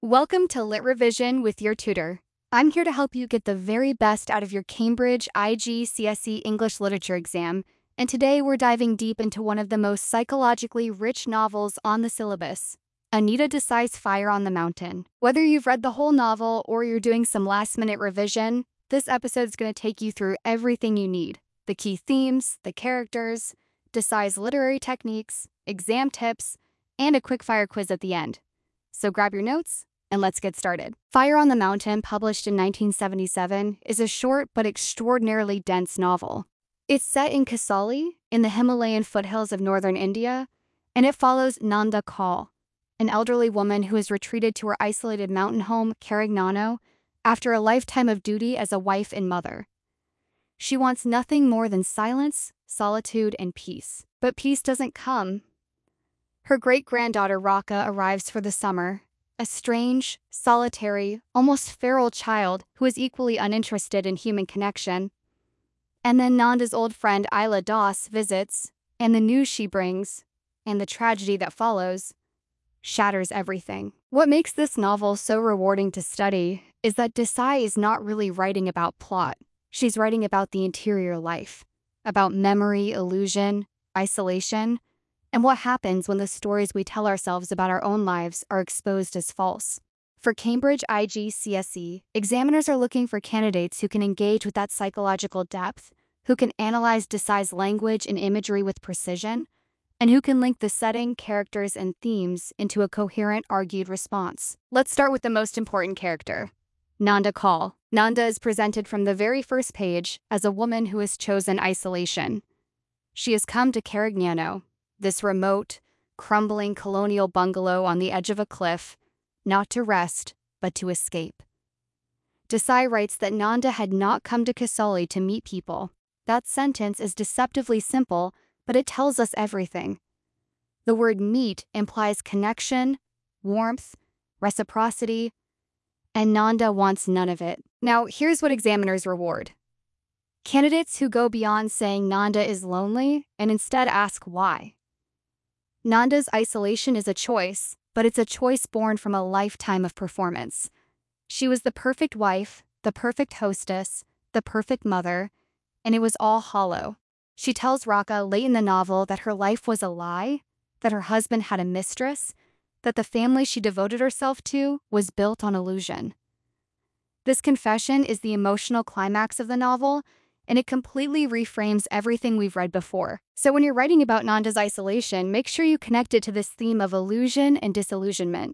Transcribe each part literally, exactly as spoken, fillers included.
Welcome to Lit Revision with your tutor. I'm here to help you get the very best out of your Cambridge I G C S E English Literature exam, and today we're diving deep into one of the most psychologically rich novels on the syllabus, Anita Desai's Fire on the Mountain. Whether you've read the whole novel or you're doing some last-minute revision, this episode is going to take you through everything you need: the key themes, the characters, Desai's literary techniques, exam tips, and a quick-fire quiz at the end. So grab your notes, and let's get started. Fire on the Mountain, published in nineteen seventy-seven, is a short but extraordinarily dense novel. It's set in Kasauli, in the Himalayan foothills of northern India, and it follows Nanda Kaul, an elderly woman who has retreated to her isolated mountain home, Carignano, after a lifetime of duty as a wife and mother. She wants nothing more than silence, solitude, and peace. But peace doesn't come. Her great-granddaughter Raka arrives for the summer, a strange, solitary, almost feral child who is equally uninterested in human connection. And then Nanda's old friend Isla Das visits, and the news she brings, and the tragedy that follows, shatters everything. What makes this novel so rewarding to study is that Desai is not really writing about plot. She's writing about the interior life, about memory, illusion, isolation, and what happens when the stories we tell ourselves about our own lives are exposed as false. For Cambridge I G C S E, examiners are looking for candidates who can engage with that psychological depth, who can analyze Desai's language and imagery with precision, and who can link the setting, characters, and themes into a coherent, argued response. Let's start with the most important character, Nanda Kaul. Nanda is presented from the very first page as a woman who has chosen isolation. She has come to Carignano, this remote, crumbling colonial bungalow on the edge of a cliff, not to rest, but to escape. Desai writes that Nanda had not come to Kasauli to meet people. That sentence is deceptively simple, but it tells us everything. The word meet implies connection, warmth, reciprocity, and Nanda wants none of it. Now, here's what examiners reward: candidates who go beyond saying Nanda is lonely and instead ask why. Nanda's isolation is a choice, but it's a choice born from a lifetime of performance. She was the perfect wife, the perfect hostess, the perfect mother, and it was all hollow. She tells Raka late in the novel that her life was a lie, that her husband had a mistress, that the family she devoted herself to was built on illusion. This confession is the emotional climax of the novel, and it completely reframes everything we've read before. So when you're writing about Nanda's isolation, make sure you connect it to this theme of illusion and disillusionment.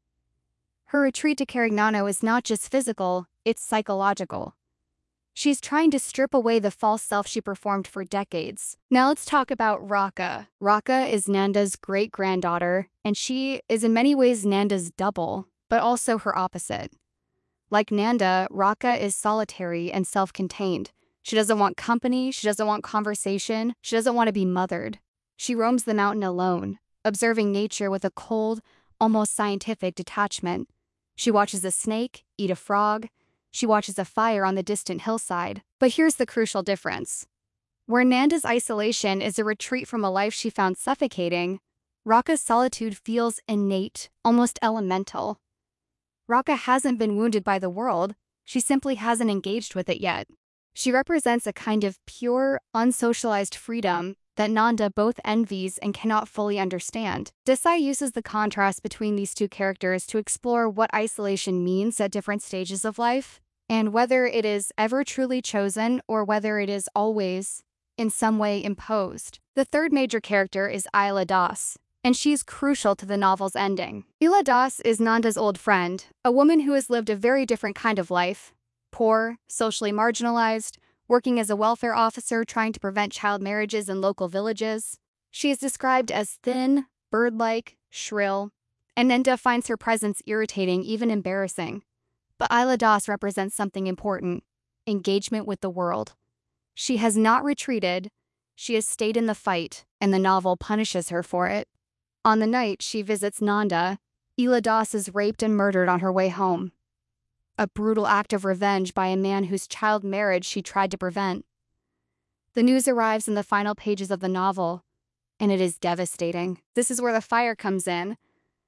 Her retreat to Carignano is not just physical, it's psychological. She's trying to strip away the false self she performed for decades. Now let's talk about Raka. Raka is Nanda's great-granddaughter, and she is in many ways Nanda's double, but also her opposite. Like Nanda, Raka is solitary and self-contained. She doesn't want company, she doesn't want conversation, she doesn't want to be mothered. She roams the mountain alone, observing nature with a cold, almost scientific detachment. She watches a snake eat a frog. She watches a fire on the distant hillside. But here's the crucial difference. Where Nanda's isolation is a retreat from a life she found suffocating, Raka's solitude feels innate, almost elemental. Raka hasn't been wounded by the world, she simply hasn't engaged with it yet. She represents a kind of pure, unsocialized freedom that Nanda both envies and cannot fully understand. Desai uses the contrast between these two characters to explore what isolation means at different stages of life, and whether it is ever truly chosen or whether it is always, in some way, imposed. The third major character is Isla Das, and she's crucial to the novel's ending. Isla Das is Nanda's old friend, a woman who has lived a very different kind of life: poor, socially marginalized, working as a welfare officer trying to prevent child marriages in local villages. She is described as thin, bird-like, shrill, and Nanda finds her presence irritating, even embarrassing. But Isla Das represents something important: engagement with the world. She has not retreated, she has stayed in the fight, and the novel punishes her for it. On the night she visits Nanda, Isla Das is raped and murdered on her way home. A brutal act of revenge by a man whose child marriage she tried to prevent. The news arrives in the final pages of the novel, and it is devastating. This is where the fire comes in.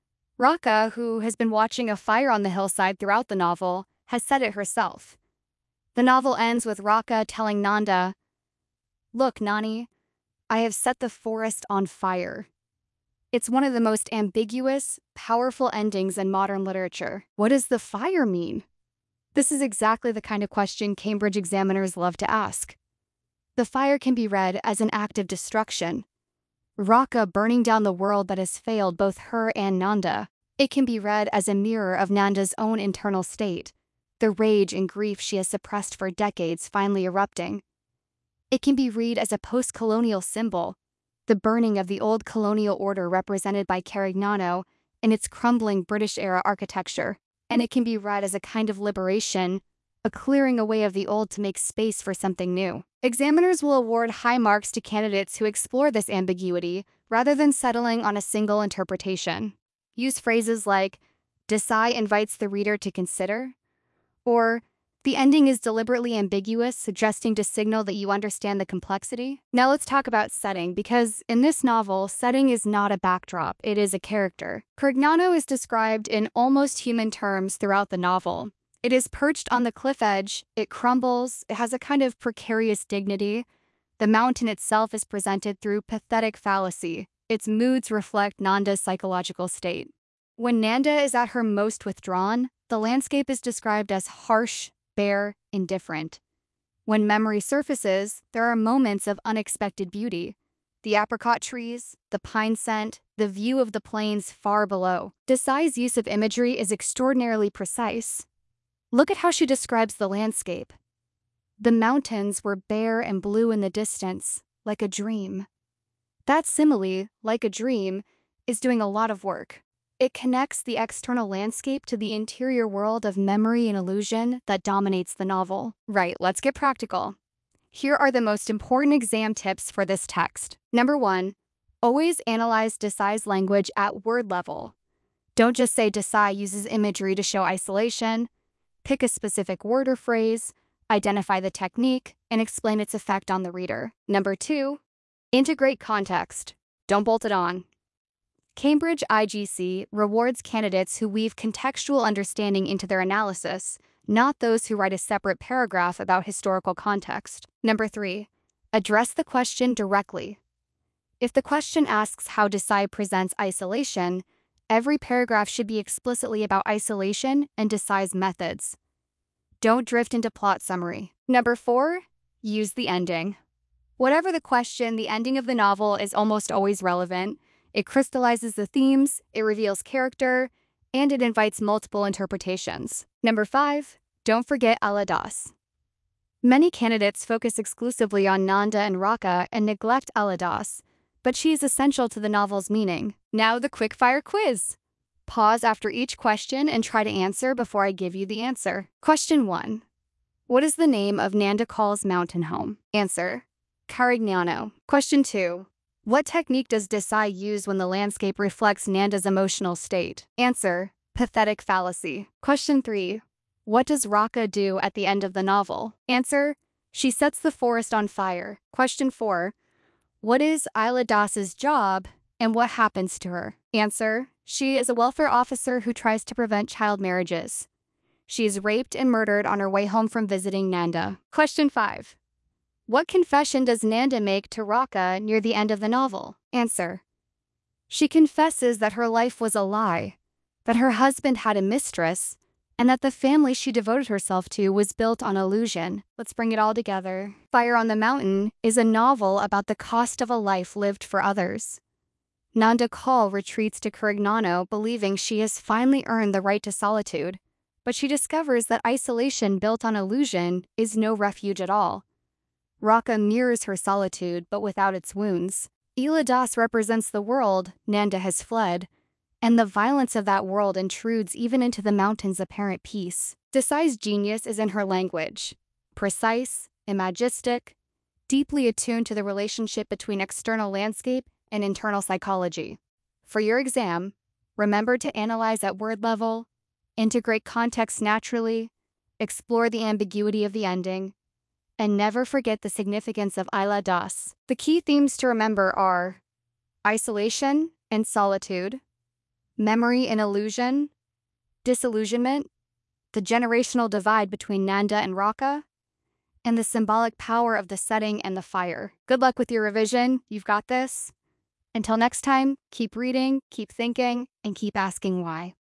Raka, who has been watching a fire on the hillside throughout the novel, has said it herself. The novel ends with Raka telling Nanda, "Look, Nani, I have set the forest on fire." It's one of the most ambiguous, powerful endings in modern literature. What does the fire mean? This is exactly the kind of question Cambridge examiners love to ask. The fire can be read as an act of destruction, Raka burning down the world that has failed both her and Nanda. It can be read as a mirror of Nanda's own internal state, the rage and grief she has suppressed for decades finally erupting. It can be read as a post-colonial symbol, the burning of the old colonial order represented by Carignano and its crumbling British-era architecture. And it can be read as a kind of liberation, a clearing away of the old to make space for something new. Examiners will award high marks to candidates who explore this ambiguity rather than settling on a single interpretation. Use phrases like, "Desai invites the reader to consider," or "The ending is deliberately ambiguous, suggesting to signal that you understand the complexity." Now let's talk about setting, because in this novel, setting is not a backdrop, it is a character. Carignano is described in almost human terms throughout the novel. It is perched on the cliff edge, it crumbles, it has a kind of precarious dignity. The mountain itself is presented through pathetic fallacy. Its moods reflect Nanda's psychological state. When Nanda is at her most withdrawn, the landscape is described as harsh, bare, indifferent. When memory surfaces, there are moments of unexpected beauty. The apricot trees, the pine scent, the view of the plains far below. Desai's use of imagery is extraordinarily precise. Look at how she describes the landscape. The mountains were bare and blue in the distance, like a dream. That simile, like a dream, is doing a lot of work. It connects the external landscape to the interior world of memory and illusion that dominates the novel. Right, let's get practical. Here are the most important exam tips for this text. Number one, always analyze Desai's language at word level. Don't just say Desai uses imagery to show isolation. Pick a specific word or phrase, identify the technique, and explain its effect on the reader. Number two, integrate context. Don't bolt it on. Cambridge I G C rewards candidates who weave contextual understanding into their analysis, not those who write a separate paragraph about historical context. Number three, address the question directly. If the question asks how Desai presents isolation, every paragraph should be explicitly about isolation and Desai's methods. Don't drift into plot summary. Number four, use the ending. Whatever the question, the ending of the novel is almost always relevant. It crystallizes the themes, it reveals character, and it invites multiple interpretations. Number five, don't forget Ayla Das. Many candidates focus exclusively on Nanda and Raka and neglect Ayla Das, but she is essential to the novel's meaning. Now the quickfire quiz. Pause after each question and try to answer before I give you the answer. Question one. What is the name of Nanda Kaul's mountain home? Answer: Carignano. Question two. What technique does Desai use when the landscape reflects Nanda's emotional state? Answer: pathetic fallacy. Question three. What does Raka do at the end of the novel? Answer: she sets the forest on fire. Question four. What is Ayla Das's job and what happens to her? Answer: she is a welfare officer who tries to prevent child marriages. She is raped and murdered on her way home from visiting Nanda. Question five. What confession does Nanda make to Raka near the end of the novel? Answer: she confesses that her life was a lie, that her husband had a mistress, and that the family she devoted herself to was built on illusion. Let's bring it all together. Fire on the Mountain is a novel about the cost of a life lived for others. Nanda Kaul retreats to Carignano believing she has finally earned the right to solitude, but she discovers that isolation built on illusion is no refuge at all. Raka mirrors her solitude, but without its wounds. Ayla Das represents the world Nanda has fled, and the violence of that world intrudes even into the mountain's apparent peace. Desai's genius is in her language, precise, imagistic, deeply attuned to the relationship between external landscape and internal psychology. For your exam, remember to analyze at word level, integrate context naturally, explore the ambiguity of the ending, and never forget the significance of Ayla Das. The key themes to remember are isolation and solitude, memory and illusion, disillusionment, the generational divide between Nanda and Raka, and the symbolic power of the setting and the fire. Good luck with your revision. You've got this. Until next time, keep reading, keep thinking, and keep asking why.